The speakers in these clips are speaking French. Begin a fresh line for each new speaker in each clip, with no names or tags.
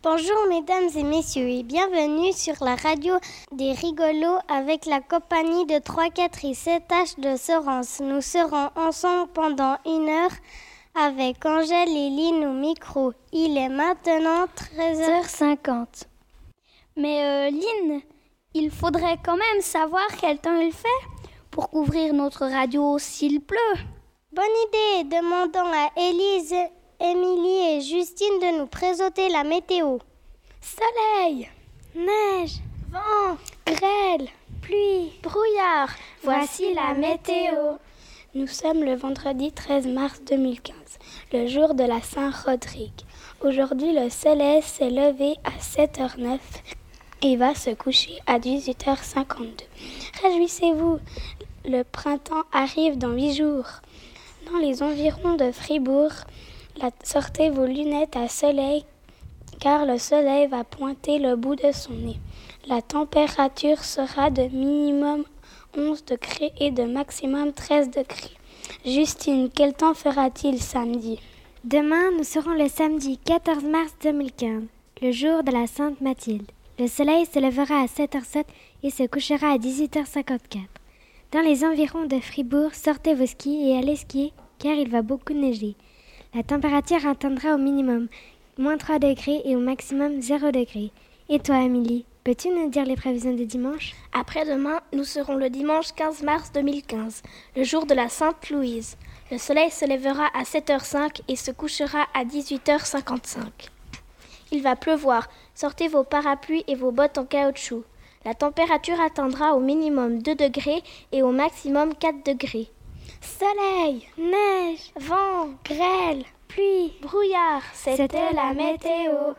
Bonjour mesdames et messieurs et bienvenue sur la radio des rigolos avec la compagnie de 3, 4 et 7H de Sorens. Nous serons ensemble pendant 1 heure avec Angèle et Lynn au micro. Il est maintenant 13h50.
Mais Lynn, il faudrait quand même savoir quel temps il fait pour couvrir notre radio s'il pleut.
Bonne idée, demandons à Élise, Émilie et Justine de nous présenter la météo.
Soleil,
neige,
vent,
grêle, pluie,
brouillard.
Voici la météo.
Nous sommes le vendredi 13 mars 2015, le jour de la Saint-Rodrigue. Aujourd'hui, le soleil s'est levé à 7h09 et va se coucher à 18h52. Réjouissez-vous, le printemps arrive dans 8 jours. Dans les environs de Fribourg, sortez vos lunettes à soleil car le soleil va pointer le bout de son nez. La température sera de minimum 11 degrés et de maximum 13 degrés. Justine, quel temps fera-t-il samedi ?
Demain, nous serons le samedi 14 mars 2015, le jour de la Sainte Mathilde. Le soleil se lèvera à 7h07 et se couchera à 18h54. Dans les environs de Fribourg, sortez vos skis et allez skier car il va beaucoup neiger. La température atteindra au minimum moins 3 degrés et au maximum 0 degré. Et toi, Émilie, peux-tu nous dire les prévisions de dimanche ?
Après-demain, nous serons le dimanche 15 mars 2015, le jour de la Sainte Louise. Le soleil se lèvera à 7h05 et se couchera à 18h55. Il va pleuvoir. Sortez vos parapluies et vos bottes en caoutchouc. La température atteindra au minimum 2 degrés et au maximum 4 degrés. Soleil, neige, vent, grêle, pluie, brouillard. C'était la météo.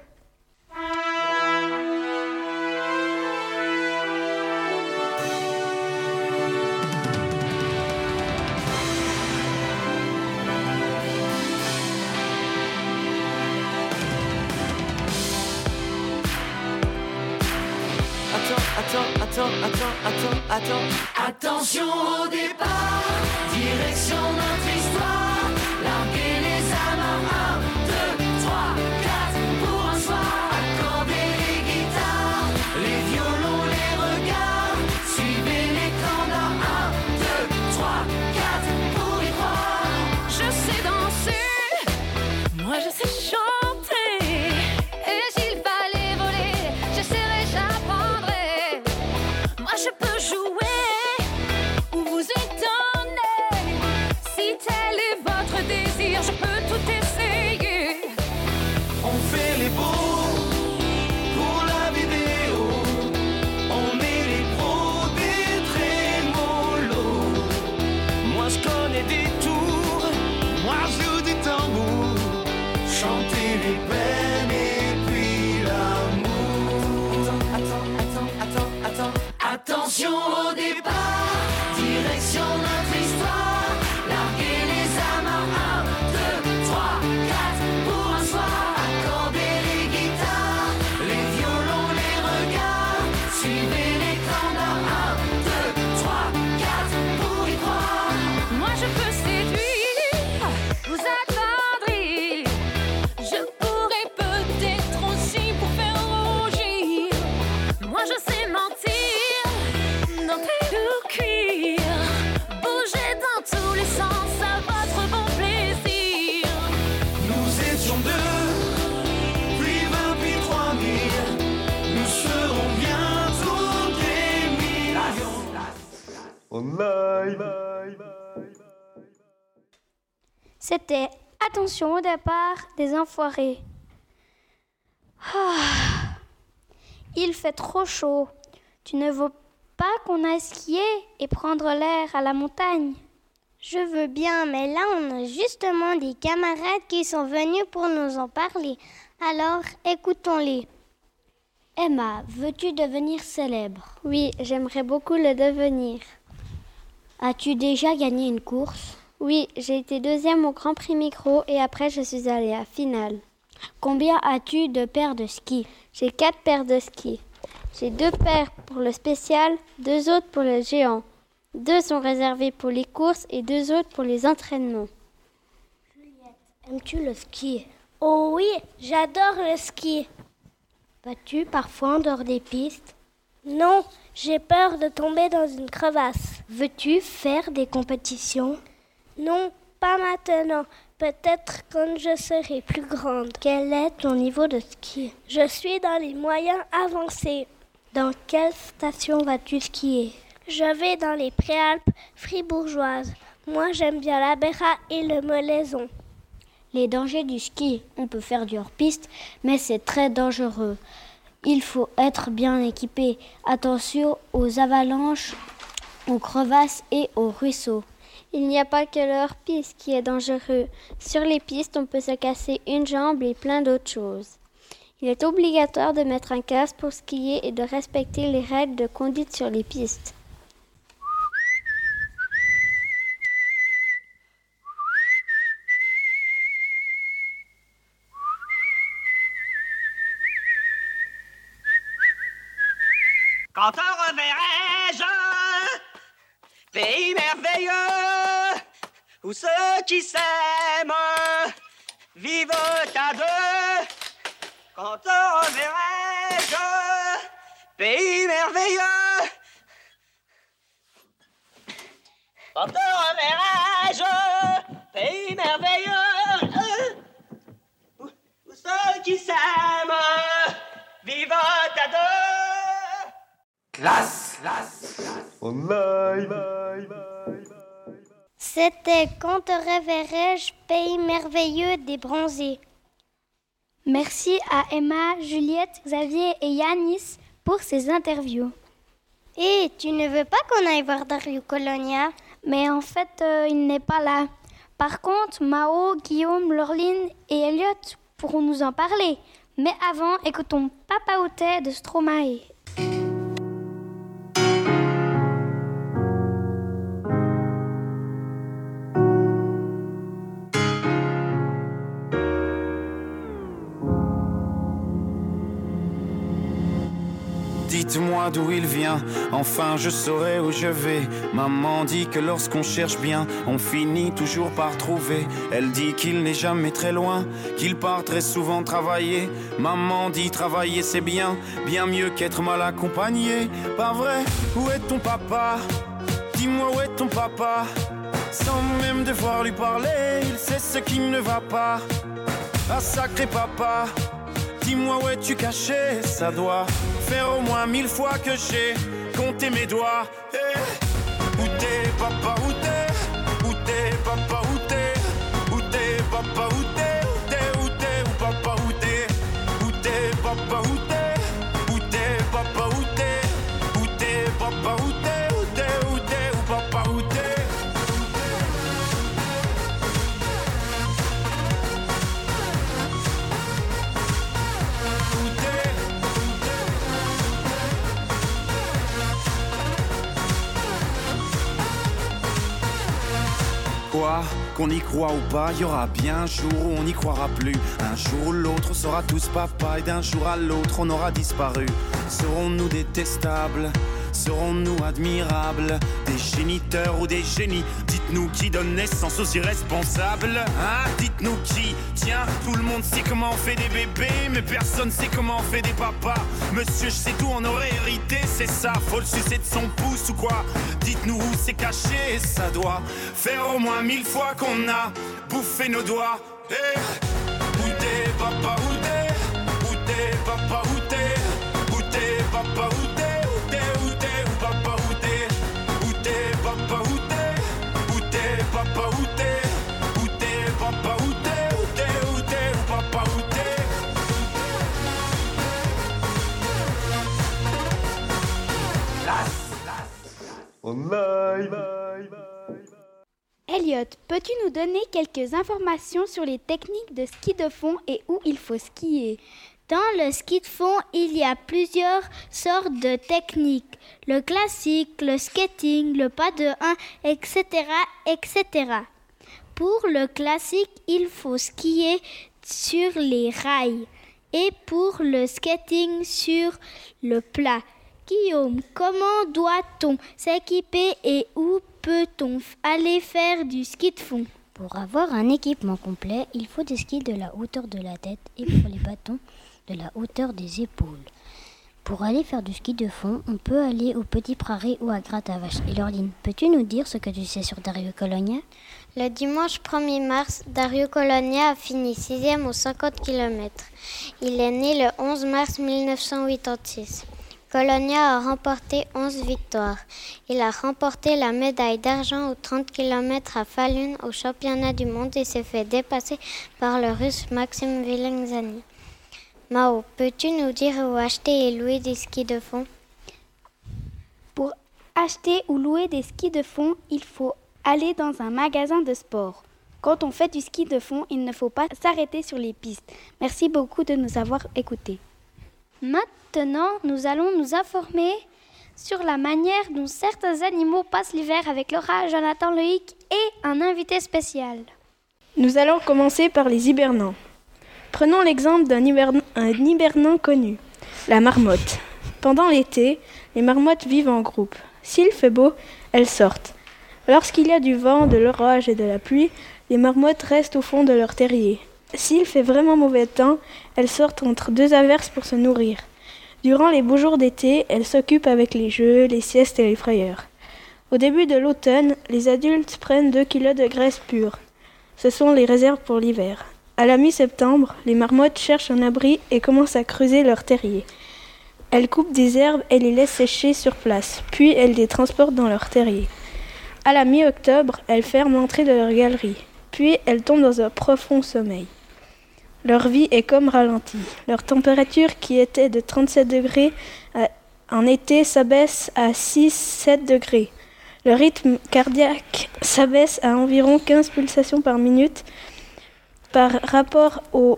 Attends. Attention au départ, direction notre histoire. Larguer les amarres, 1, 2, 3, 4 pour un soir. Accorder les guitares, les violons, les regards. Suivez l'écran d'un 1, 2, 3, 4 pour y croire.
Je sais danser, moi je sais chanter. Et s'il fallait voler, j'essaierai, j'apprendrai. Moi je peux jouer ou vous étonner. Si tel est votre désir, je peux tout essayer.
On fait les beaux pour la vidéo. On est les pros des trémolos. Moi je connais des tours, moi je joue du tambour. Chanter les peines et puis l'amour. Attends. Attention au départ, direction notre histoire. Larguer les amarres, 1, 2, 3, 4 pour un soir. Accorder les guitares, les violons, les regards. Suivez l'écran d'un 1, 2, 3, 4 pour y croire.
Moi je peux séduire, vous attendrir. Je pourrais peut-être aussi vous faire rougir. Moi je sais mentir, dompter tout cuire. Bouger dans tous les sens à votre bon plaisir.
Nous étions 2, puis 20, puis 3000. Nous serons bientôt des millions.
En live.
C'était Attention au départ des enfoirés. Il fait trop chaud. Tu ne veux pas qu'on aille skier et prendre l'air à la montagne ?
Je veux bien, mais là on a justement des camarades qui sont venus pour nous en parler. Alors, écoutons-les.
Emma, veux-tu devenir célèbre ?
Oui, j'aimerais beaucoup le devenir.
As-tu déjà gagné une course ?
Oui, j'ai été 2e au Grand Prix Micro et après je suis allée à finale.
Combien as-tu de paires de skis ?
J'ai 4 paires de skis. J'ai 2 paires pour le spécial, 2 autres pour le géant. 2 sont réservés pour les courses et 2 autres pour les entraînements.
Juliette, aimes-tu le ski ?
Oh oui, j'adore le ski.
Vas-tu parfois en dehors des pistes?
Non, j'ai peur de tomber dans une crevasse.
Veux-tu faire des compétitions?
Non, pas maintenant. Peut-être quand je serai plus grande.
Quel est ton niveau de ski?
Je suis dans les moyens avancés.
Dans quelle station vas-tu skier?
Je vais dans les Préalpes fribourgeoises. Moi, j'aime bien la Béra et le Molaison.
Les dangers du ski. On peut faire du hors-piste, mais c'est très dangereux. Il faut être bien équipé. Attention aux avalanches, aux crevasses et aux ruisseaux.
Il n'y a pas que le hors-piste qui est dangereux. Sur les pistes, on peut se casser une jambe et plein d'autres choses. Il est obligatoire de mettre un casque pour skier et de respecter les règles de conduite sur les pistes.
Quand te reverrai-je, pays merveilleux, où ceux qui s'aiment vivent à deux. Quand te reverrai-je, pays merveilleux, quand te reverrai-je, pays merveilleux, où ceux qui s'aiment vivent à deux.
Classe. En live.
C'était Quand te reverrai-je, pays merveilleux des bronzés.
Merci à Emma, Juliette, Xavier et Yanis pour ces interviews.
Et tu ne veux pas qu'on aille voir Dario Colonia?
Mais en fait, il n'est pas là. Par contre, Mao, Guillaume, Laureline et Elliot pourront nous en parler. Mais avant, écoutons Papa Outé de Stromae.
Dites-moi d'où il vient, enfin je saurai où je vais. Maman dit que lorsqu'on cherche bien, on finit toujours par trouver. Elle dit qu'il n'est jamais très loin, qu'il part très souvent travailler. Maman dit travailler c'est bien, bien mieux qu'être mal accompagné. Pas vrai? Où est ton papa? Dis-moi où est ton papa? Sans même devoir lui parler, il sait ce qui ne va pas. Ah sacré papa, dis-moi où es-tu caché? Ça doit faire au moins 1000 fois que j'ai compté mes doigts. Hey. Où t'es papa, où t'es? Où t'es papa, où t'es? Où t'es papa, où t'es? Où t'es, où t'es, où papa, où t'es? Où t'es papa, où t'es? Où t'es papa, où t'es? Où t'es papa, où t'es? Où t'es, où t'es, où papa, où t'es? Quoi? Qu'on y croit ou pas, y aura bien un jour où on n'y croira plus. Un jour ou l'autre, on sera tous papa, et d'un jour à l'autre, on aura disparu. Serons-nous détestables? Serons-nous admirables? Des géniteurs ou des génies? Dites-nous qui donne naissance aux irresponsables? Hein? Dites-nous qui? Tiens, tout le monde sait comment on fait des bébés, mais personne sait comment on fait des papas. Monsieur, je sais tout, on aurait hérité, c'est ça. Faut le sucer de son pouce ou quoi? Dites-nous où c'est caché, ça doit faire au moins 1000 fois qu'on a bouffé nos doigts. Hey. Où t'es papa, où t'es? Où t'es papa, où t'es? Où t'es papa, où t'es? Où t'es, où papa, où t'es? Où t'es papa, où t'es? Où t'es papa, où t'es? Où t'es papa, où t'es? Où t'es, où t'es, où papa, où t'es?
En live.
Elliot, peux-tu nous donner quelques informations sur les techniques de ski de fond et où il faut skier?
Dans le ski de fond, il y a plusieurs sortes de techniques. Le classique, le skating, le pas de 1, etc., etc. Pour le classique, il faut skier sur les rails et pour le skating sur le plat. Guillaume, comment doit-on s'équiper et où peut-on aller faire du ski de fond?
Pour avoir un équipement complet, il faut des skis de la hauteur de la tête et pour les bâtons de la hauteur des épaules. Pour aller faire du ski de fond, on peut aller au Petit Prairie ou à Gratte-à-Vache. Et Laureline, peux-tu nous dire ce que tu sais sur Dario Colonia?
Le dimanche 1er mars, Dario Colonia a fini 6e aux 50 km. Il est né le 11 mars 1986. Colonia a remporté 11 victoires. Il a remporté la médaille d'argent aux 30 km à Falun au championnat du monde et s'est fait dépasser par le Russe Maxime Vilenzani. Mao, peux-tu nous dire où acheter et louer des skis de fond?
Pour acheter ou louer des skis de fond, il faut aller dans un magasin de sport. Quand on fait du ski de fond, il ne faut pas s'arrêter sur les pistes. Merci beaucoup de nous avoir écoutés.
Maintenant, nous allons nous informer sur la manière dont certains animaux passent l'hiver avec Laura, Jonathan, Loïc et un invité spécial.
Nous allons commencer par les hibernants. Prenons l'exemple d'un hibernant connu, la marmotte. Pendant l'été, les marmottes vivent en groupe. S'il fait beau, elles sortent. Lorsqu'il y a du vent, de l'orage et de la pluie, les marmottes restent au fond de leur terrier. S'il fait vraiment mauvais temps, elles sortent entre deux averses pour se nourrir. Durant les beaux jours d'été, elles s'occupent avec les jeux, les siestes et les frayeurs. Au début de l'automne, les adultes prennent 2 kilos de graisse pure. Ce sont les réserves pour l'hiver. À la mi-septembre, les marmottes cherchent un abri et commencent à creuser leur terrier. Elles coupent des herbes et les laissent sécher sur place, puis elles les transportent dans leur terrier. À la mi-octobre, elles ferment l'entrée de leur galerie, puis elles tombent dans un profond sommeil. Leur vie est comme ralentie. Leur température, qui était de 37 degrés en été, s'abaisse à 6-7 degrés. Le rythme cardiaque s'abaisse à environ 15 pulsations par minute par rapport aux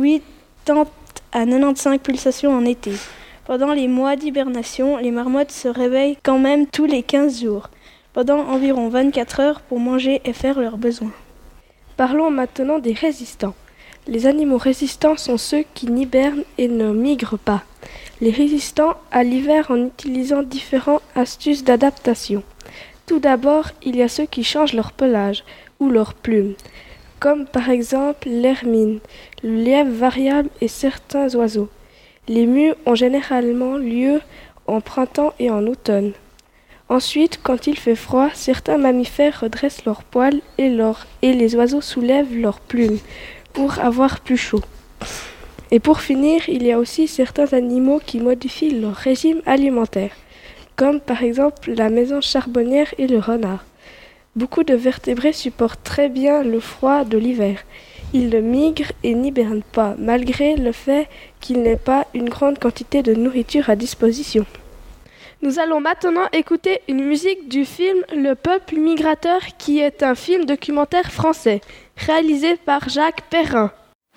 80 à 95 pulsations en été. Pendant les mois d'hibernation, les marmottes se réveillent quand même tous les 15 jours, pendant environ 24 heures pour manger et faire leurs besoins.
Parlons maintenant des résistants. Les animaux résistants sont ceux qui n'hibernent et ne migrent pas. Les résistants à l'hiver en utilisant différentes astuces d'adaptation. Tout d'abord, il y a ceux qui changent leur pelage ou leurs plumes, comme par exemple l'hermine, le lièvre variable et certains oiseaux. Les mues ont généralement lieu en printemps et en automne. Ensuite, quand il fait froid, certains mammifères redressent leurs poils et les oiseaux soulèvent leurs plumes pour avoir plus chaud. Et pour finir, il y a aussi certains animaux qui modifient leur régime alimentaire, comme par exemple la mésange charbonnière et le renard. Beaucoup de vertébrés supportent très bien le froid de l'hiver. Ils ne migrent et n'hibernent pas, malgré le fait qu'il n'ait pas une grande quantité de nourriture à disposition. Nous allons maintenant écouter une musique du film Le Peuple migrateur, qui est un film documentaire français, réalisé par Jacques Perrin.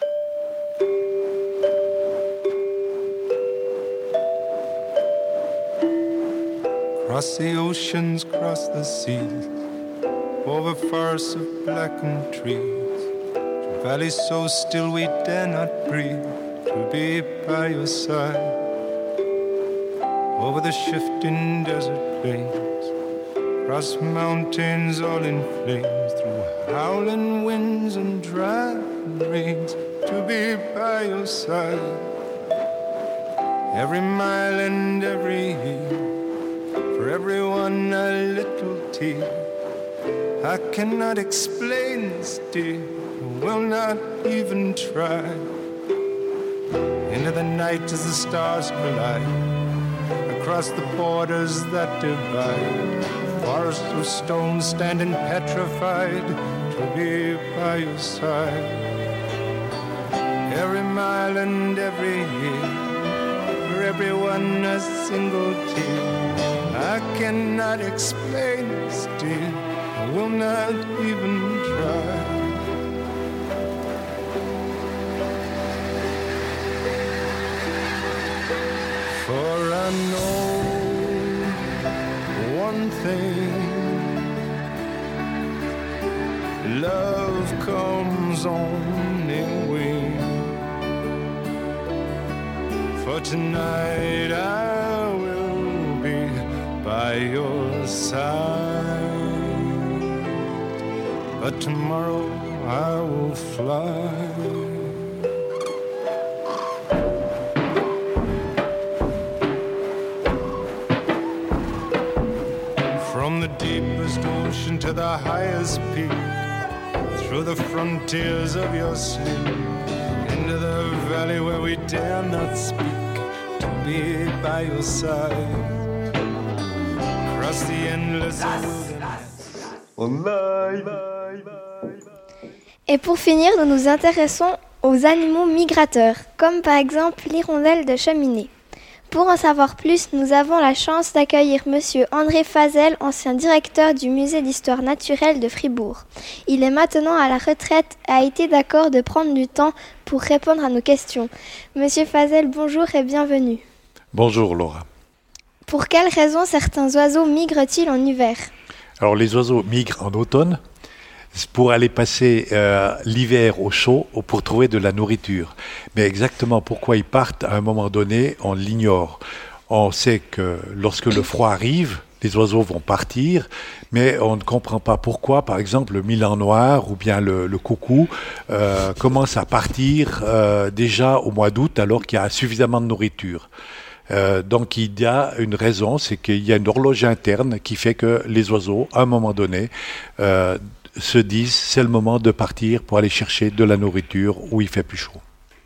Cross the oceans, cross the seas, over forests of blackened trees, to valleys so still we dare not breathe, to be by your side. Over the shifting desert plains, across mountains all in flames, through howling winds and driving rains, to be by your side. Every mile and every year, for everyone a little tear. I cannot explain this, dear, I will not even try. Into the night as the stars collide, across the borders that divide, forests of stone standing petrified, to be by your side. Every mile and every year, for everyone a single tear. I cannot explain this, dear, I will not even try. For I know one thing, love comes on in wings. For tonight I will be by your side, but tomorrow I will fly. farthest ocean to the highest peak, through the frontiers of your sleep, into the valley where we dare not speak, to be by your side, across the endless wilderness.
Et pour finir, nous nous intéressons aux animaux migrateurs, comme par exemple l'hirondelle de cheminée. Pour en savoir plus, nous avons la chance d'accueillir Monsieur André Fazel, ancien directeur du musée d'histoire naturelle de Fribourg. Il est maintenant à la retraite et a été d'accord de prendre du temps pour répondre à nos questions. Monsieur Fazel, bonjour et bienvenue.
Bonjour Laura.
Pour quelles raisons certains oiseaux migrent-ils en hiver ?
Alors les oiseaux migrent en automne pour aller passer l'hiver au chaud pour trouver de la nourriture. Mais exactement pourquoi ils partent à un moment donné, on l'ignore. On sait que lorsque le froid arrive, les oiseaux vont partir, mais on ne comprend pas pourquoi, par exemple, le milan noir ou bien le coucou commence à partir déjà au mois d'août alors qu'il y a suffisamment de nourriture. Donc il y a une raison, c'est qu'il y a une horloge interne qui fait que les oiseaux, à un moment donné, se disent c'est le moment de partir pour aller chercher de la nourriture où il fait plus chaud.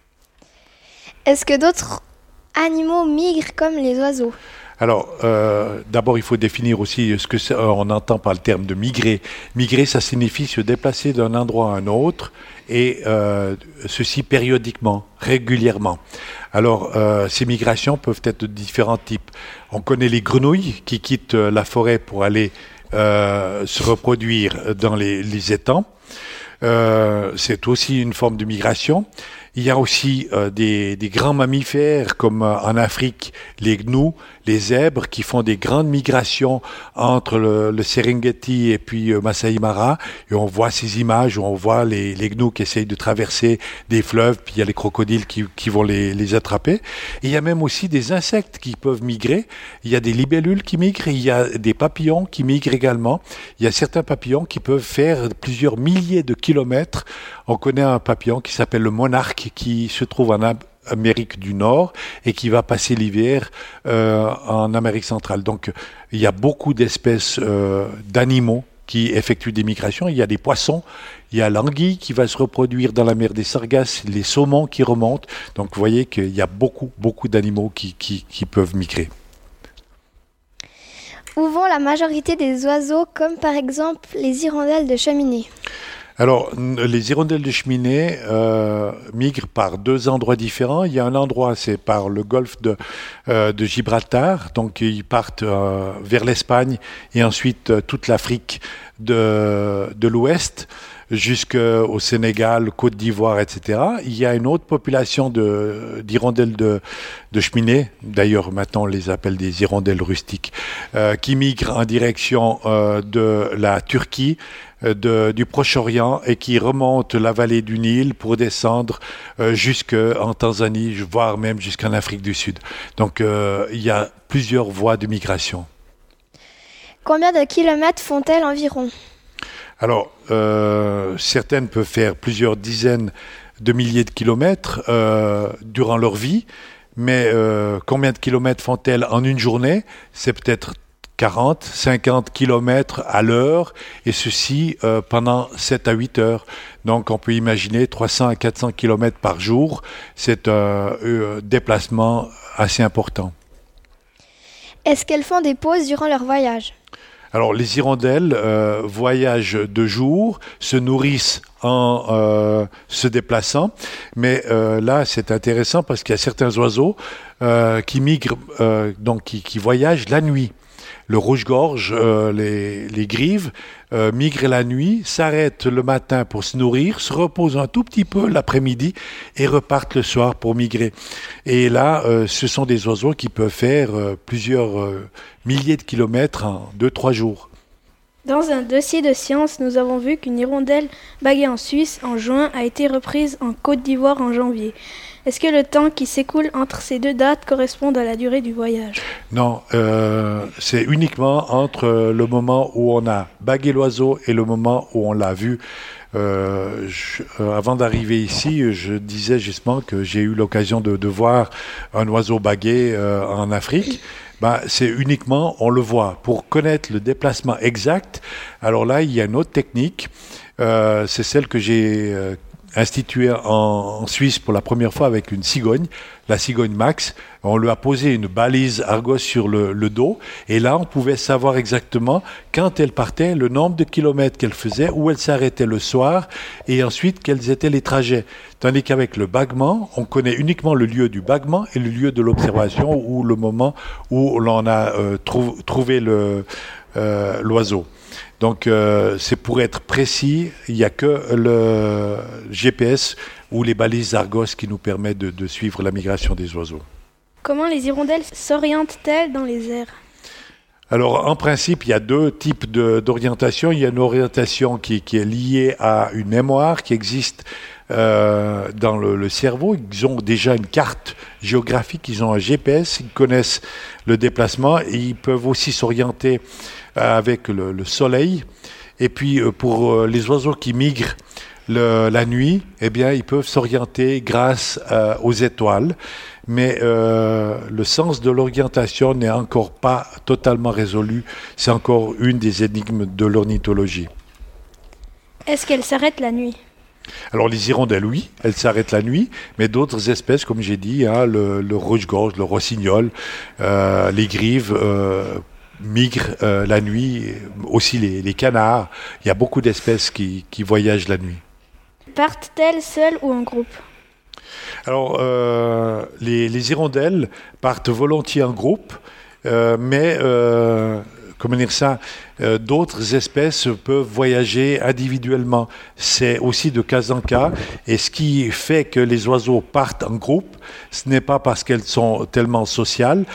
Est-ce que d'autres animaux migrent comme les oiseaux ?
Alors, d'abord, il faut définir aussi ce que on entend par le terme de migrer. Migrer, ça signifie se déplacer d'un endroit à un autre, et ceci périodiquement, régulièrement. Alors, ces migrations peuvent être de différents types. On connaît les grenouilles qui quittent la forêt pour aller se reproduire dans les étangs. C'est aussi une forme de migration. Il y a aussi des grands mammifères comme en Afrique, les gnous, les zèbres qui font des grandes migrations entre le Serengeti et puis Masai Mara. Et on voit ces images où on voit les gnous qui essayent de traverser des fleuves, puis il y a les crocodiles qui vont les attraper. Et il y a même aussi des insectes qui peuvent migrer. Il y a des libellules qui migrent, il y a des papillons qui migrent également. Il y a certains papillons qui peuvent faire plusieurs milliers de kilomètres. On connaît un papillon qui s'appelle le monarque qui se trouve en Amérique du Nord et qui va passer l'hiver en Amérique centrale. Donc il y a beaucoup d'espèces d'animaux qui effectuent des migrations. Il y a des poissons, il y a l'anguille qui va se reproduire dans la mer des Sargasses, les saumons qui remontent. Donc vous voyez qu'il y a beaucoup d'animaux qui peuvent migrer.
Où vont la majorité des oiseaux, comme par exemple les hirondelles de cheminée ?
Alors, les hirondelles de cheminée migrent par deux endroits différents. Il y a un endroit, c'est par le golfe de Gibraltar. Donc, ils partent vers l'Espagne et ensuite toute l'Afrique de l'Ouest jusqu'au Sénégal, Côte d'Ivoire, etc. Il y a une autre population d'hirondelles de cheminée, d'ailleurs maintenant on les appelle des hirondelles rustiques, qui migrent en direction de la Turquie, du Proche-Orient et qui remontent la vallée du Nil pour descendre jusqu'en Tanzanie, voire même jusqu'en Afrique du Sud. Donc il y a plusieurs voies de migration.
Combien de kilomètres font-elles environ ?
Alors, certaines peuvent faire plusieurs dizaines de milliers de kilomètres durant leur vie, mais combien de kilomètres font-elles en une journée ? C'est peut-être 40, 50 kilomètres à l'heure, et ceci pendant 7 à 8 heures. Donc on peut imaginer 300 à 400 kilomètres par jour. C'est un déplacement assez important.
Est-ce qu'elles font des pauses durant leur voyage ?
Alors les hirondelles voyagent de jour, se nourrissent en se déplaçant, mais là c'est intéressant parce qu'il y a certains oiseaux qui migrent, donc qui voyagent la nuit. Le rouge-gorge, les grives, migrent la nuit, s'arrêtent le matin pour se nourrir, se reposent un tout petit peu l'après-midi et repartent le soir pour migrer. Et là, ce sont des oiseaux qui peuvent faire plusieurs milliers de kilomètres en 2-3 jours.
Dans un dossier de science, nous avons vu qu'une hirondelle baguée en Suisse en juin a été reprise en Côte d'Ivoire en janvier. Est-ce que le temps qui s'écoule entre ces deux dates correspond à la durée du voyage ?
Non, c'est uniquement entre le moment où on a bagué l'oiseau et le moment où on l'a vu Avant d'arriver ici, je disais justement que j'ai eu l'occasion de voir un oiseau baguet en Afrique. C'est uniquement, on le voit. Pour connaître le déplacement exact, alors là, il y a une autre technique. C'est celle que j'ai instituée en Suisse pour la première fois avec une cigogne, la cigogne Max. On lui a posé une balise Argos sur le dos, et là, on pouvait savoir exactement quand elle partait, le nombre de kilomètres qu'elle faisait, où elle s'arrêtait le soir, et ensuite, quels étaient les trajets. Tandis qu'avec le baguement, on connaît uniquement le lieu du baguement et le lieu de l'observation, ou le moment où l'on a trouvé l'oiseau. Donc, c'est pour être précis, il n'y a que le GPS ou les balises Argos qui nous permettent de suivre la migration des oiseaux.
Comment les hirondelles s'orientent-elles dans les airs ?
Alors, en principe, il y a deux types d'orientation. Il y a une orientation qui est liée à une mémoire qui existe dans le cerveau. Ils ont déjà une carte géographique, ils ont un GPS, ils connaissent le déplacement et ils peuvent aussi s'orienter avec le soleil. Et puis, pour les oiseaux qui migrent la nuit, eh bien, ils peuvent s'orienter grâce aux étoiles. Mais le sens de l'orientation n'est encore pas totalement résolu. C'est encore une des énigmes de l'ornithologie.
Est-ce qu'elles s'arrêtent la nuit ?
Alors les hirondelles, oui, elles s'arrêtent la nuit, mais d'autres espèces, comme j'ai dit, le rouge-gorge, le rossignol, les grives migrent la nuit, aussi les canards. Il y a beaucoup d'espèces qui voyagent la nuit.
Partent-elles seules ou en groupe ?
Alors, les hirondelles partent volontiers en groupe, mais comment dire ça, d'autres espèces peuvent voyager individuellement. C'est aussi de cas en cas. Et ce qui fait que les oiseaux partent en groupe, ce n'est pas parce qu'elles sont tellement sociables,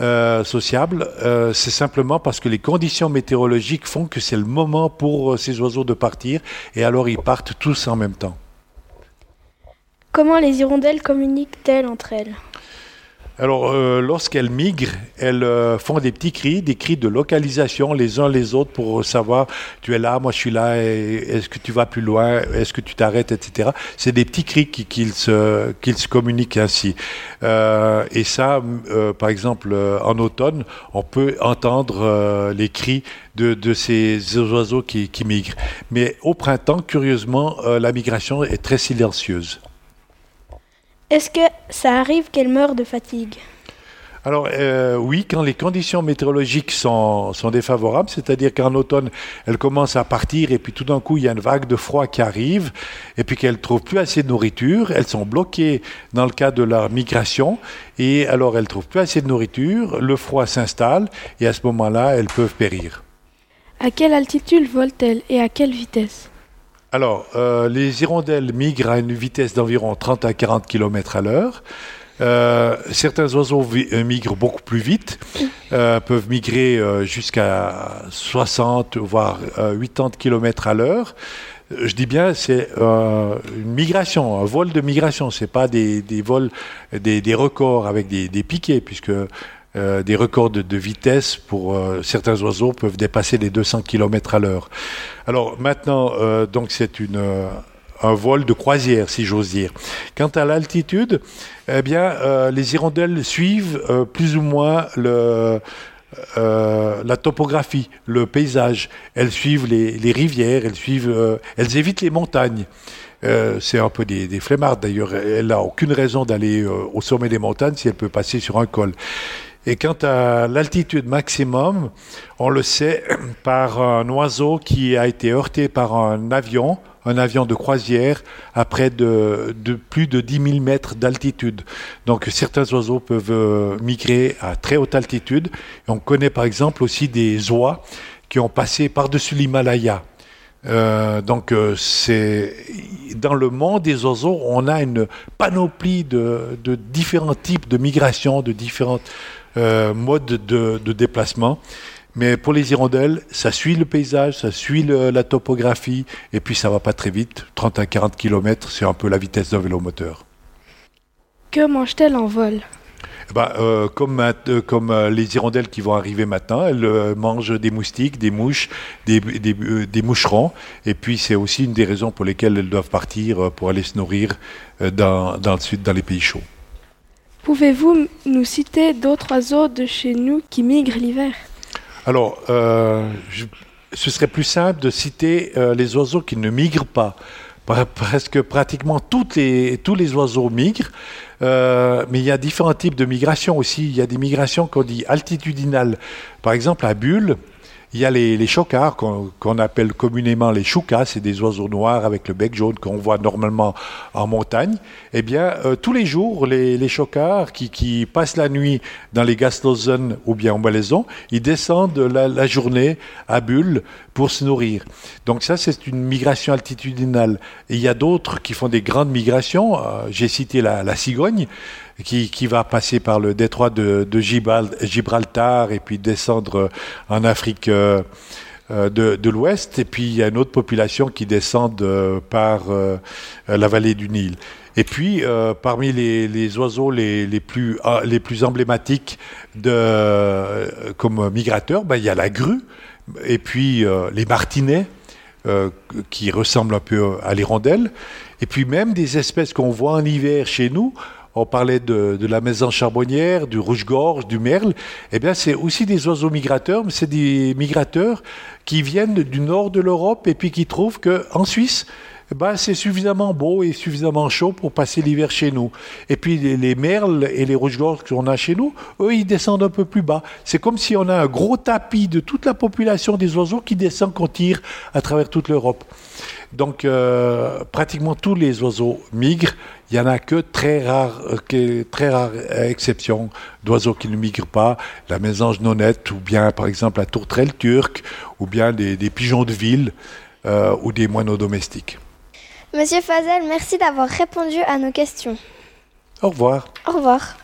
c'est simplement parce que les conditions météorologiques font que c'est le moment pour ces oiseaux de partir, et alors ils partent tous en même temps.
Comment les hirondelles communiquent-elles entre elles ?
Alors, lorsqu'elles migrent, elles font des petits cris, des cris de localisation les uns les autres pour savoir tu es là, moi je suis là, est-ce que tu vas plus loin, est-ce que tu t'arrêtes, etc. C'est des petits cris qu'ils se communiquent ainsi. Et ça, par exemple, en automne, on peut entendre les cris de ces oiseaux qui migrent. Mais au printemps, curieusement, la migration est très silencieuse.
Est-ce que ça arrive qu'elles meurent de fatigue ?
Alors oui, quand les conditions météorologiques sont défavorables, c'est-à-dire qu'en automne, elles commencent à partir et puis tout d'un coup, il y a une vague de froid qui arrive et puis qu'elles ne trouvent plus assez de nourriture, elles sont bloquées dans le cadre de leur migration et alors elles ne trouvent plus assez de nourriture, le froid s'installe et à ce moment-là, elles peuvent périr.
À quelle altitude volent-elles et à quelle vitesse ?
Alors, les hirondelles migrent à une vitesse d'environ 30 à 40 km à l'heure. Certains oiseaux migrent beaucoup plus vite, peuvent migrer jusqu'à 60 voire 80 km à l'heure. Je dis bien, c'est une migration, un vol de migration. C'est pas des vols, des records avec des piquets, puisque des records de vitesse pour certains oiseaux peuvent dépasser les 200 km à l'heure. Alors maintenant, donc c'est un vol de croisière, si j'ose dire. Quant à l'altitude, eh bien, les hirondelles suivent plus ou moins la topographie, le paysage. Elles suivent les rivières, elles évitent les montagnes. C'est un peu des flemmards d'ailleurs. Elle n'a aucune raison d'aller au sommet des montagnes si elle peut passer sur un col. Et quant à l'altitude maximum, on le sait par un oiseau qui a été heurté par un avion de croisière à près de plus de 10 000 mètres d'altitude. Donc certains oiseaux peuvent migrer à très haute altitude. Et on connaît par exemple aussi des oies qui ont passé par-dessus l'Himalaya. Donc c'est dans le monde des oiseaux, on a une panoplie de différents types de migration, de différents modes de déplacement. Mais pour les hirondelles, ça suit le paysage, ça suit la topographie, et puis ça va pas très vite. 30 à 40 km, c'est un peu la vitesse d'un vélo moteur.
Que mangent-elles en vol ?
Comme les hirondelles qui vont arriver maintenant, elles mangent des moustiques, des mouches, des moucherons. Et puis c'est aussi une des raisons pour lesquelles elles doivent partir pour aller se nourrir dans le sud, dans les pays chauds.
Pouvez-vous nous citer d'autres oiseaux de chez nous qui migrent l'hiver?
Alors, ce serait plus simple de citer les oiseaux qui ne migrent pas. Pratiquement tous les oiseaux migrent, mais il y a différents types de migrations aussi. Il y a des migrations qu'on dit altitudinales. Par exemple, à Bulle, il y a les chocards qu'on appelle communément les choucas, c'est des oiseaux noirs avec le bec jaune qu'on voit normalement en montagne. Eh bien, tous les jours, les chocards qui passent la nuit dans les Gastlosen ou bien en Malaison, ils descendent la journée à Bulle pour se nourrir. Donc ça, c'est une migration altitudinale. Et il y a d'autres qui font des grandes migrations. J'ai cité la cigogne, qui va passer par le détroit de Gibraltar et puis descendre en Afrique de l'Ouest. Et puis il y a une autre population qui descend par la vallée du Nil. Et puis parmi les oiseaux les plus emblématiques comme migrateurs, il y a la grue et puis les martinets qui ressemblent un peu à l'hirondelle. Et puis même des espèces qu'on voit en hiver chez nous. On parlait de la mésange charbonnière, du rouge-gorge, du merle. Eh bien, c'est aussi des oiseaux migrateurs, mais c'est des migrateurs qui viennent du nord de l'Europe et puis qui trouvent qu'en Suisse, c'est suffisamment beau et suffisamment chaud pour passer l'hiver chez nous. Et puis les merles et les rouges-gorges qu'on a chez nous, eux, ils descendent un peu plus bas. C'est comme si on a un gros tapis de toute la population des oiseaux qui descend, qu'on tire à travers toute l'Europe. Donc, pratiquement tous les oiseaux migrent. Il n'y en a que très rares exceptions d'oiseaux qui ne migrent pas. La mésange nonnette, ou bien, par exemple, la tourterelle turque, ou bien des pigeons de ville, ou des moineaux domestiques.
Monsieur Fazel, merci d'avoir répondu à nos questions.
Au revoir.
Au revoir.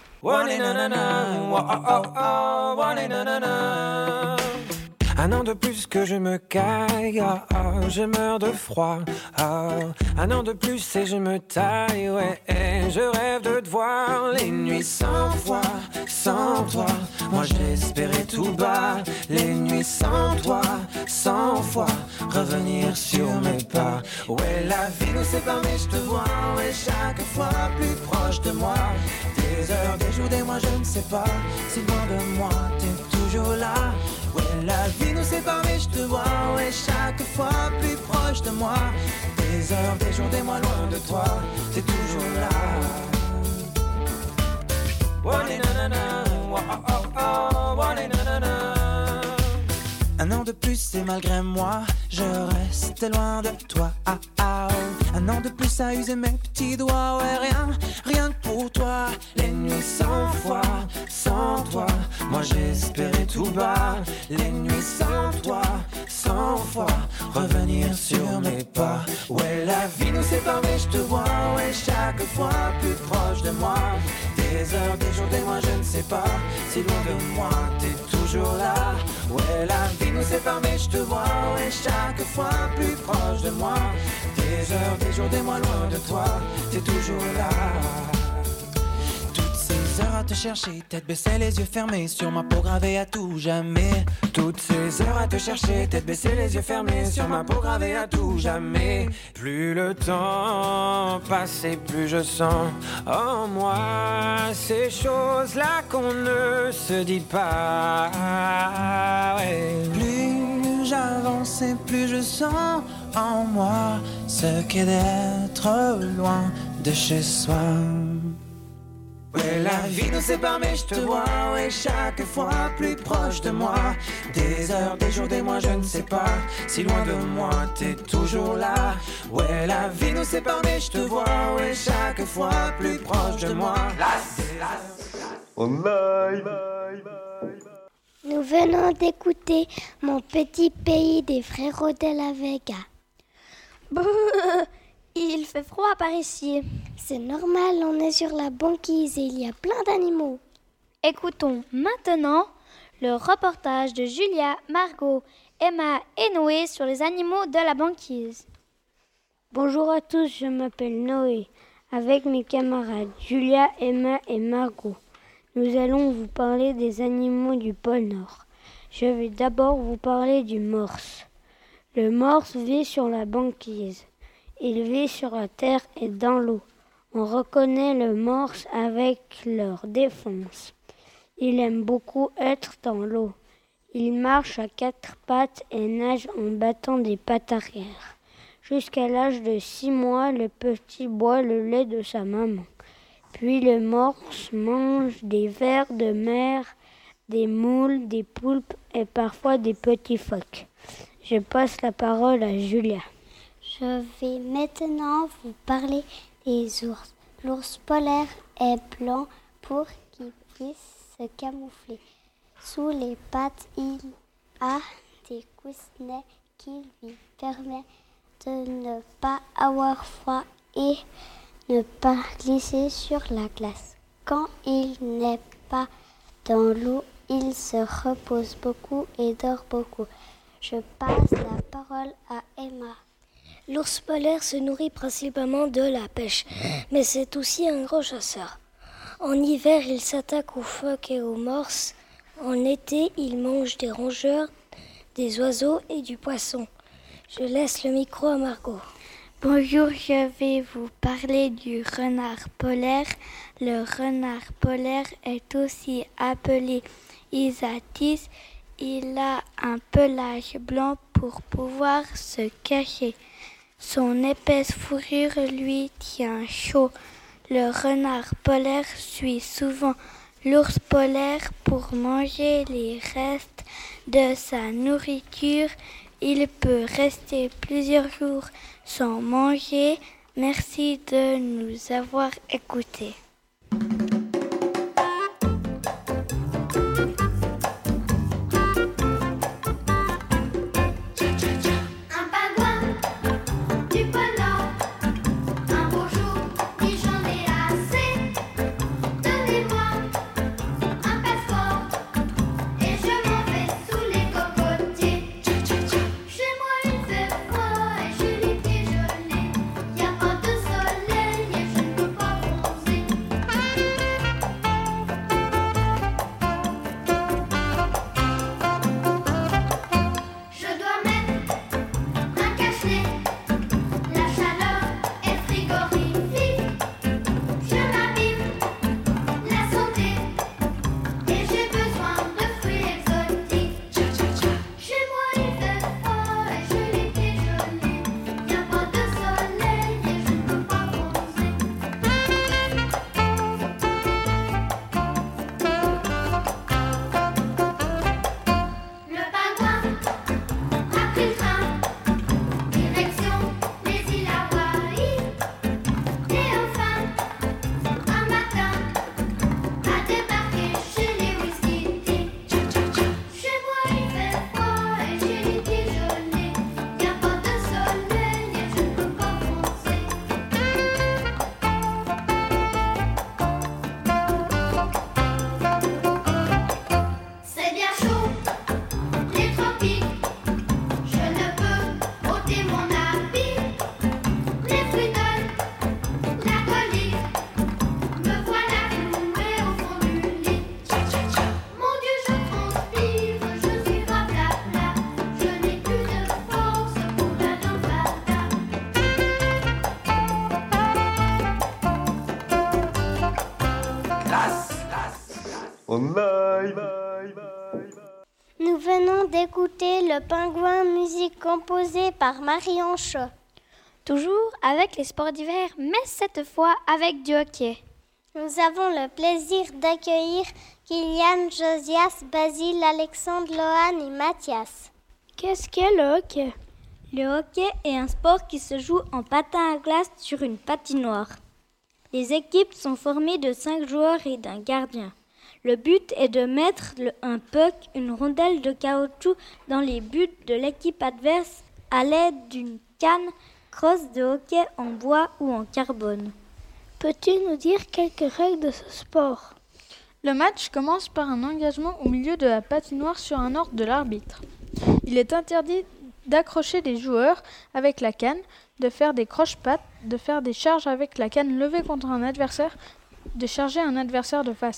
Un an de plus que je me caille, je meurs de froid. Un an de plus et je me taille, ouais. Je rêve de te voir les nuits sans toi. Moi j'espérais tout bas, les nuits sans toi, 100 fois revenir sur mes pas. Ouais, la vie nous sépare mais je te vois, ouais, chaque fois plus proche de moi. Des heures, des jours, des mois, je ne sais pas, si loin de moi, t'es toujours là. Ouais, la vie nous sépare mais je te vois, ouais, chaque fois plus proche de moi. Des heures, des jours, des mois loin de toi, t'es toujours là. Un an de plus et malgré moi, je reste loin de toi. Un an de plus à user mes petits doigts, ouais, rien que pour toi. Les nuits sans toi, moi j'espérais tout bas. Les nuits sans toi, 100 fois revenir sur mes pas. Ouais, la vie nous sépare mais je te vois, ouais, chaque fois plus proche de moi. Des heures, des jours, des mois, je ne sais pas, si loin de moi, t'es toujours là. Ouais, la vie nous sépare mais je te vois, ouais, chaque fois plus proche de moi. Des heures, des jours, des mois loin de toi, t'es toujours là. Toutes ces heures à te chercher, tête baissée, les yeux fermés, sur ma peau gravée à tout jamais. Toutes ces heures à te chercher, tête baissée, les yeux fermés, sur ma peau gravée à tout jamais. Plus le temps passe et plus je sens en moi ces choses-là qu'on ne se dit pas. Ouais. Plus j'avance et plus je sens en moi ce qu'est d'être loin de chez soi. Ouais, la vie nous sépare mais je te vois, ouais, chaque fois plus proche de moi. Des heures, des jours, des mois, je ne sais pas, si loin de moi, t'es toujours là. Ouais, la vie nous sépare mais je te vois, ouais, chaque fois plus proche de moi.
Nous venons d'écouter Mon petit pays des frérots de la Vega.
Il fait froid par ici.
C'est normal, on est sur la banquise et il y a plein d'animaux.
Écoutons maintenant le reportage de Julia, Margot, Emma et Noé sur les animaux de la banquise.
Bonjour à tous, je m'appelle Noé. Avec mes camarades Julia, Emma et Margot, Nous allons vous parler des animaux du pôle Nord. Je vais d'abord vous parler du morse. Le morse vit sur la banquise. Il vit sur la terre et dans l'eau. On reconnaît le morse avec leur défense. Il aime beaucoup être dans l'eau. Il marche à 4 pattes et nage en battant des pattes arrière. Jusqu'à l'âge de 6 mois, le petit boit le lait de sa maman. Puis le morse mange des vers de mer, des moules, des poulpes et parfois des petits phoques. Je passe la parole à Julia.
Je vais maintenant vous parler des ours. L'ours polaire est blanc pour qu'il puisse se camoufler. Sous les pattes, il a des coussinets qui lui permettent de ne pas avoir froid et ne pas glisser sur la glace. Quand il n'est pas dans l'eau, il se repose beaucoup et dort beaucoup. Je passe la parole à Emma.
L'ours polaire se nourrit principalement de la pêche, mais c'est aussi un gros chasseur. En hiver, il s'attaque aux phoques et aux morses. En été, il mange des rongeurs, des oiseaux et du poisson. Je laisse le micro à Margot.
Bonjour, je vais vous parler du renard polaire. Le renard polaire est aussi appelé isatis. Il a un pelage blanc pour pouvoir se cacher. Son épaisse fourrure lui tient chaud. Le renard polaire suit souvent l'ours polaire pour manger les restes de sa nourriture. Il peut rester plusieurs jours sans manger. Merci de nous avoir écoutés.
Nous venons d'écouter le Pingouin, musique composée par Marie-Ange.
Toujours avec les sports d'hiver, mais cette fois avec du hockey.
Nous avons le plaisir d'accueillir Kylian, Josias, Basile, Alexandre, Lohan et Mathias.
Qu'est-ce qu'est le hockey?
Le hockey est un sport qui se joue en patin à glace sur une patinoire. Les équipes sont formées de 5 joueurs et d'un gardien. Le but est de mettre un puck, une rondelle de caoutchouc, dans les buts de l'équipe adverse à l'aide d'une canne crosse de hockey en bois ou en carbone.
Peux-tu nous dire quelques règles de ce sport?
Le match commence par un engagement au milieu de la patinoire sur un ordre de l'arbitre. Il est interdit d'accrocher les joueurs avec la canne, de faire des croche-pattes, de faire des charges avec la canne levée contre un adversaire, de charger un adversaire de face.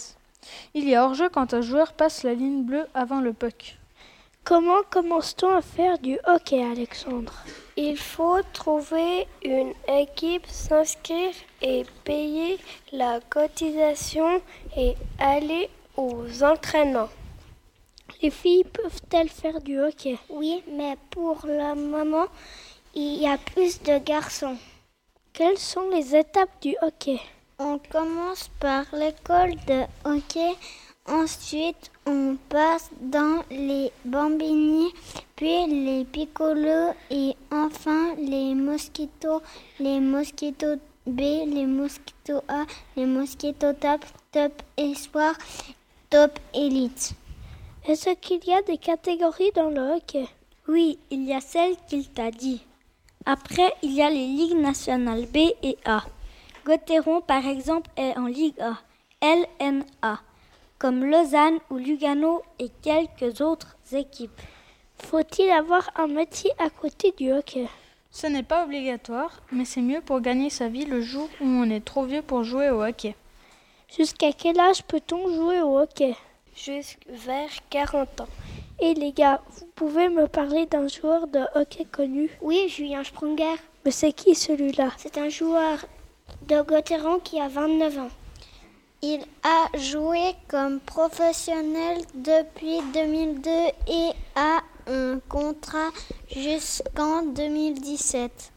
Il y a hors-jeu quand un joueur passe la ligne bleue avant le puck.
Comment commence-t-on à faire du hockey, Alexandre? Il faut trouver une équipe, s'inscrire et payer la cotisation et aller aux entraînements. Les filles peuvent-elles faire du hockey?
Oui, mais pour le moment, il y a plus de garçons.
Quelles sont les étapes du hockey?
On commence par l'école de hockey, ensuite on passe dans les bambini, puis les piccolos et enfin les mosquitos B, les mosquitos A, les mosquitos top espoir, top élite.
Est-ce qu'il y a des catégories dans le hockey?
Oui, il y a celle qu'il t'a dit. Après, il y a les ligues nationales B et A. Gauthieron, par exemple, est en Ligue A, LNA, comme Lausanne ou Lugano et quelques autres équipes.
Faut-il avoir un métier à côté du hockey?
Ce n'est pas obligatoire, mais c'est mieux pour gagner sa vie le jour où on est trop vieux pour jouer au hockey.
Jusqu'à quel âge peut-on jouer au hockey?
Vers 40 ans.
Et les gars, vous pouvez me parler d'un joueur de hockey connu?
Oui, Julien Sprunger.
Mais c'est qui celui-là?
C'est un joueur de Gauthieron qui a 29 ans.
Il a joué comme professionnel depuis 2002 et a un contrat jusqu'en 2017.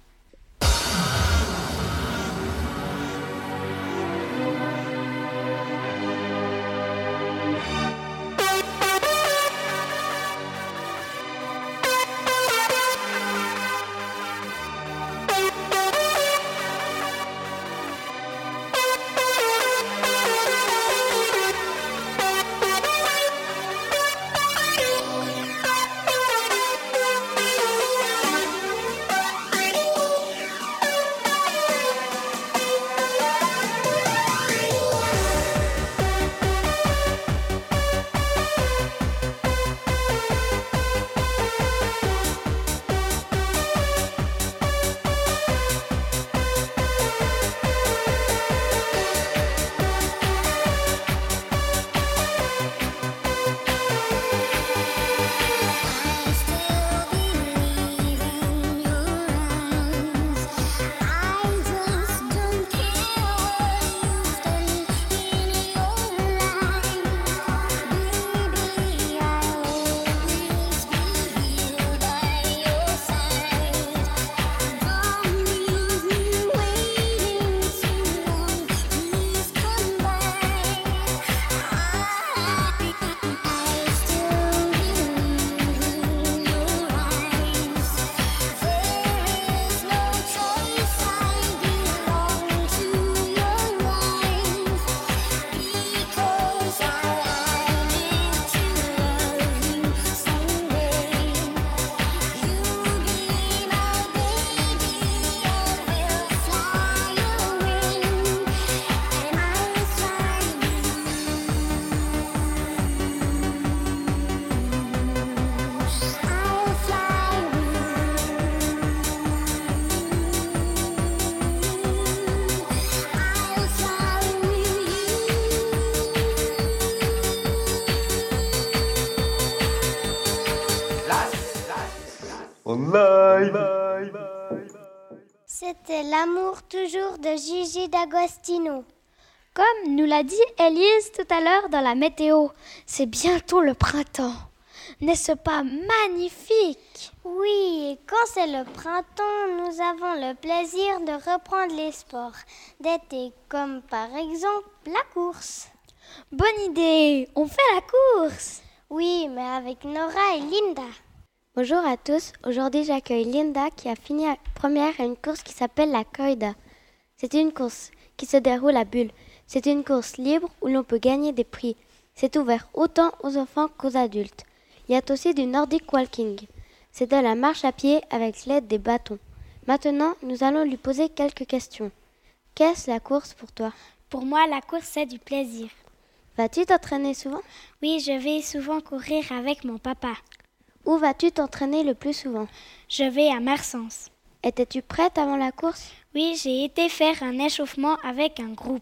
C'était l'amour toujours de Gigi D'Agostino.
Comme nous l'a dit Élise tout à l'heure dans la météo, c'est bientôt le printemps. N'est-ce pas magnifique?
Oui, et quand c'est le printemps, nous avons le plaisir de reprendre les sports d'été, comme par exemple la course.
Bonne idée, on fait la course.
Oui, mais avec Nora et Linda.
Bonjour à tous, aujourd'hui j'accueille Linda qui a fini première à une course qui s'appelle la Corrida. C'est une course qui se déroule à Bulle. C'est une course libre où l'on peut gagner des prix. C'est ouvert autant aux enfants qu'aux adultes. Il y a aussi du Nordic Walking. C'est de la marche à pied avec l'aide des bâtons. Maintenant, nous allons lui poser quelques questions. Qu'est-ce la course pour toi?
Pour moi, la course, c'est du plaisir.
Vas-tu t'entraîner souvent?
Oui, je vais souvent courir avec mon papa.
Où vas-tu t'entraîner le plus souvent?
Je vais à Marsens.
Étais-tu prête avant la course?
Oui, j'ai été faire un échauffement avec un groupe.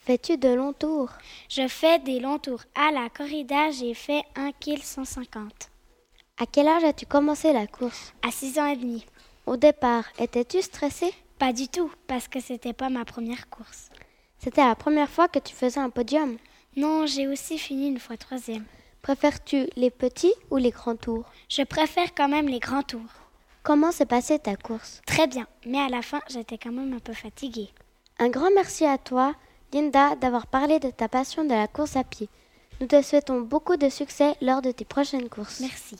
Fais-tu de longs tours?
Je fais des longs tours. À la corrida, j'ai fait 1,150 kg.
À quel âge as-tu commencé la course?
À 6 ans et demi.
Au départ, étais-tu stressée?
Pas du tout, parce que c'était pas ma première course.
C'était la première fois que tu faisais un podium?
Non, j'ai aussi fini une fois 3e.
Préfères-tu les petits ou les grands tours?
Je préfère quand même les grands tours.
Comment s'est passée ta course?
Très bien, mais à la fin, j'étais quand même un peu fatiguée.
Un grand merci à toi, Linda, d'avoir parlé de ta passion de la course à pied. Nous te souhaitons beaucoup de succès lors de tes prochaines courses.
Merci.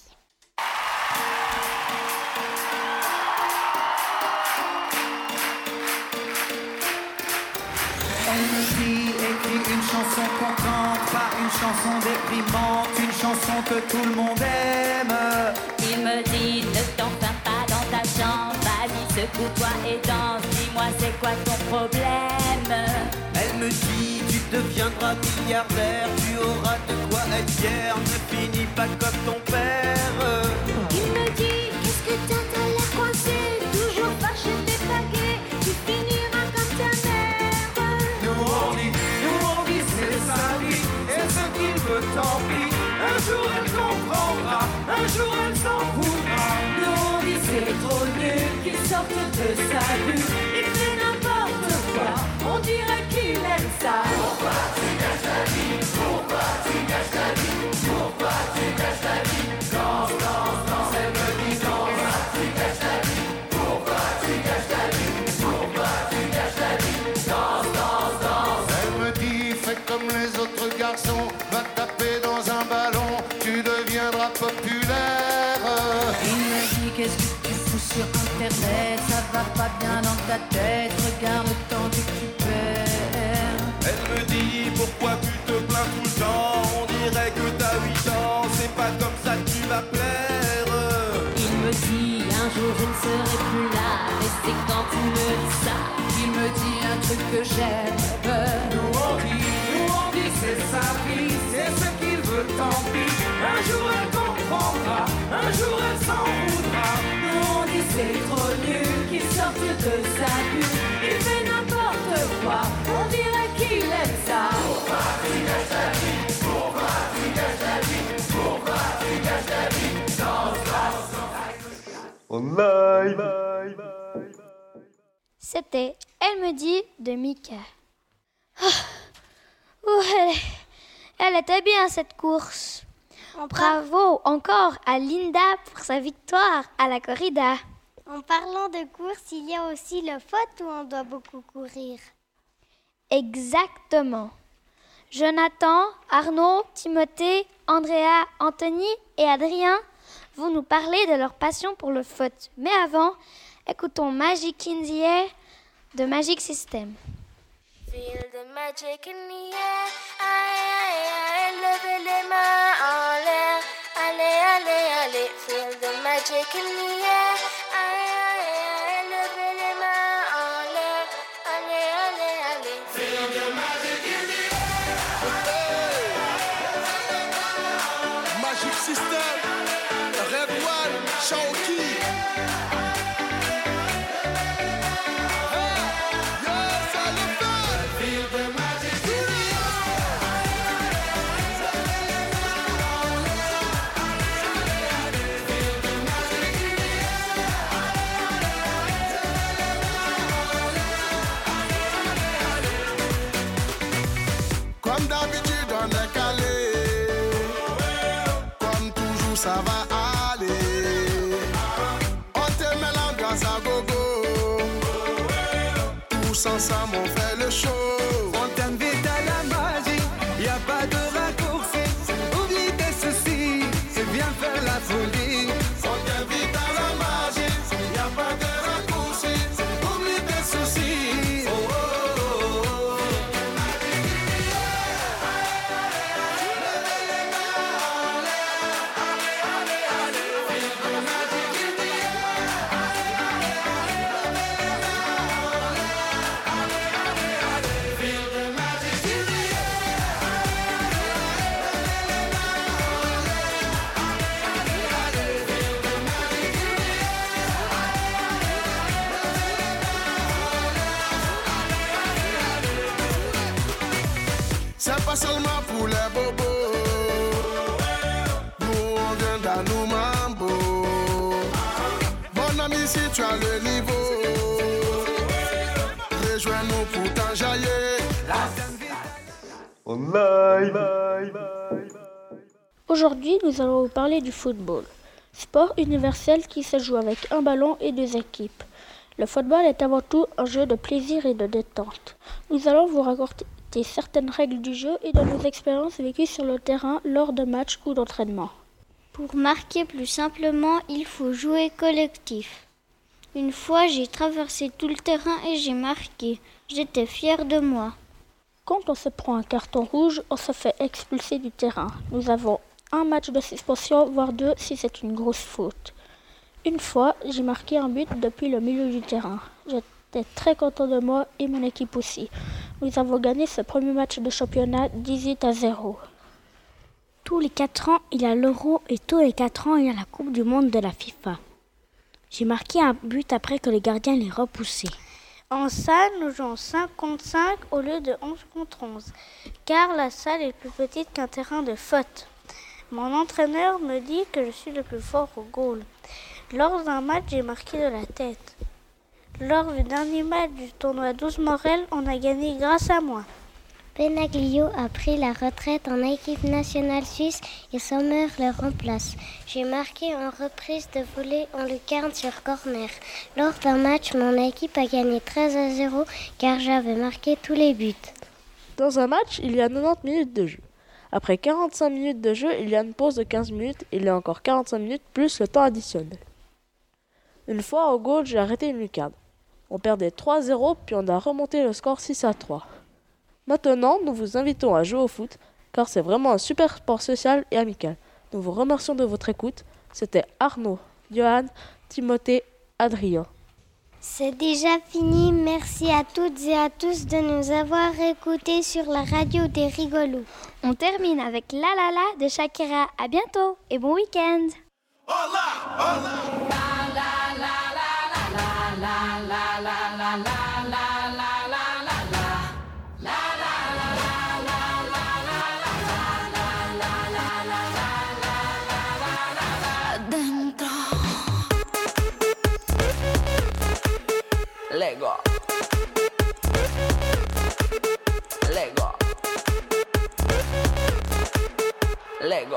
Elle me dit, écris une chanson contente, pas une chanson déprimante, une chanson que tout le monde aime.
Il me dit, ne t'enferme pas dans ta chambre, vas-y, secoue-toi et danse, dis-moi c'est quoi ton problème.
Elle me dit, tu deviendras milliardaire, tu auras de quoi être fier, ne finis pas comme ton père.
Il me dit, qu'est-ce que t'as l'air coincé, toujours fâché, détagué, tu finiras comme ta mère.
Nous on dit, c'est sa vie, et ce qu'il veut tant pis. Un jour elle comprendra, un jour elle s'en foutra.
Nous on dit, c'est trop nul qu'il sorte de sa bulle, il fait n'importe quoi, on dirait qu'il aime ça.
Pourquoi tu gâches ta vie? Pourquoi tu gâches ta vie? Pourquoi tu gâches ta vie? Danse, danse, danse, elle me dit danse. Pourquoi tu gâches ta vie? Pourquoi tu gâches ta vie? Pourquoi tu gâches ta vie? Danse, danse, danse.
Elle me dit, fais comme les autres garçons, va taper dans un ballon, tu deviendras populaire.
Il me dit, qu'est-ce que tu fous sur internet, ça va pas bien dans ta tête, regarde le temps que tu perds.
Elle me dit, pourquoi tu te plains tout le temps? On dirait que t'as 8 ans, c'est pas comme ça que tu vas plaire.
Il me dit, un jour je ne serai plus là, mais c'est quand tu me dis ça qu'il me dit un truc que j'aime.
Nous on dit, c'est sa vie, c'est ce qu'il veut tant pis. Un jour elle comprendra, un jour elle s'en voudra.
Nous on dit, c'est trop nul qu'il sorte de sa bulle, il fait n'importe quoi, on dirait qu'il aime ça.
Pourquoi tu gâches ta vie? Pourquoi tu gâches ta vie? Pourquoi tu gâches ta vie? Danse, danse, danse.
En live.
C'était Elle me dit de Mika. Elle était bien cette course. Bravo encore à Linda pour sa victoire à la corrida.
En parlant de course, il y a aussi le foot où on doit beaucoup courir.
Exactement. Jonathan, Arnaud, Timothée, Andrea, Anthony et Adrien vont nous parler de leur passion pour le foot. Mais avant, écoutons Magic in the Air de Magic System.
Feel the magic in the air, aïe aïe aïe, levez les mains en l'air, allez allez allez. Feel the magic in the air, aïe aïe aïe, levez les mains en l'air, allez allez allez.
Feel the magic in the air.
Magic System, Red One, Shaoki. Comme d'habitude on est calé, comme toujours ça va aller. On te met l'ambiance à gogo, tous ensemble on fait le show.
On t'invite à la magie, y a pas de raccourci. Oublie tes soucis, c'est bien faire la folie.
On t'invite à la magie, y a pas de raccourci. Oublie tes soucis. Oh, oh, oh, oh.
Feel
c'est pas seulement pour les bobos. Nous on vient d'Anou Mambo. Mon ami, si tu as le niveau, rejoins-nous pour t'enjailler.
En live.
Aujourd'hui, nous allons vous parler du football. Sport universel qui se joue avec un ballon et deux équipes. Le football est avant tout un jeu de plaisir et de détente. Nous allons vous raconter certaines règles du jeu et de nos expériences vécues sur le terrain lors de matchs ou d'entraînements.
Pour marquer plus simplement, il faut jouer collectif. Une fois, j'ai traversé tout le terrain et j'ai marqué. J'étais fière de moi.
Quand on se prend un carton rouge, on se fait expulser du terrain. Nous avons un match de suspension, voire deux si c'est une grosse faute. Une fois, j'ai marqué un but depuis le milieu du terrain. J'étais très content de moi et mon équipe aussi. Nous avons gagné ce premier match de championnat 18-0.
Tous les 4 ans, il y a l'Euro et tous les 4 ans, il y a la Coupe du Monde de la FIFA. J'ai marqué un but après que les gardiens l'aient repoussé.
En salle, nous jouons 5 contre 5 au lieu de 11 contre 11, car la salle est plus petite qu'un terrain de foot. Mon entraîneur me dit que je suis le plus fort au goal. Lors d'un match, j'ai marqué de la tête. Lors du dernier match du tournoi 12 Morel, on a gagné grâce à moi.
Benaglio a pris la retraite en équipe nationale suisse et Sommer le remplace. J'ai marqué en reprise de volée en lucarne sur corner. Lors d'un match, mon équipe a gagné 13-0 car j'avais marqué tous les buts.
Dans un match, il y a 90 minutes de jeu. Après 45 minutes de jeu, il y a une pause de 15 minutes et il y a encore 45 minutes plus le temps additionnel. Une fois au goal, j'ai arrêté une lucarne. On perdait 3-0 puis on a remonté le score 6-3. Maintenant, nous vous invitons à jouer au foot car c'est vraiment un super sport social et amical. Nous vous remercions de votre écoute. C'était Arnaud, Johan, Timothée, Adrien.
C'est déjà fini. Merci à toutes et à tous de nous avoir écoutés sur la radio des rigolos.
On termine avec La La La de Shakira. À bientôt et bon week-end.
Lego. Lego. Lego.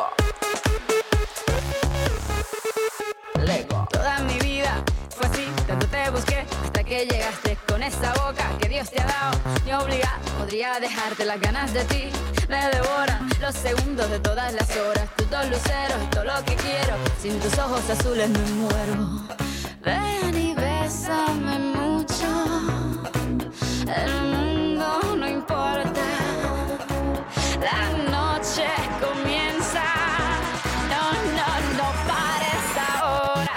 Lego.
Toda mi vida fue así, tanto te busqué hasta que llegaste con esa boca que Dios te ha dado. Ni obligado podría dejarte, las ganas de ti me devoran los segundos de todas las horas. Tus dos luceros y todo lo que quiero, sin tus ojos azules me muero. Ven y bésame mucho, el mundo no importa, la noche comienza, no pares ahora.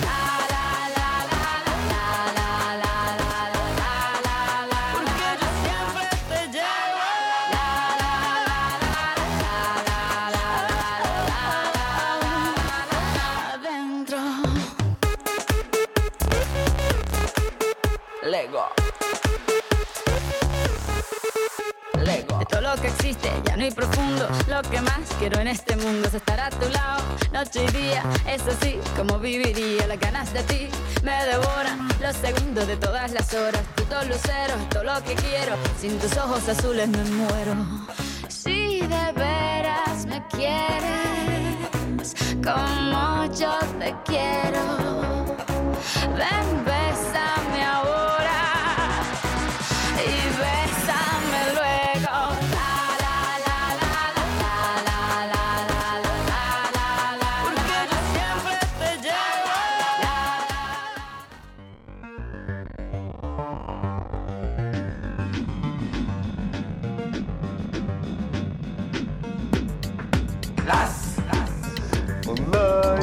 Porque yo siempre te llevo adentro.
Lego. Lego.
De todo lo que existe ya no hay profundo. Lo que más quiero en este mundo es estar a tu lado, noche y día. Es así como viviría. Las ganas de ti me devoran los segundos de todas las horas. Tus dos luceros y todo lo que quiero. Sin tus ojos azules me muero. Si de veras me quieres como yo te quiero, ven, bésame ahora y bésame luego. Porque yo siempre te llevo.
Online.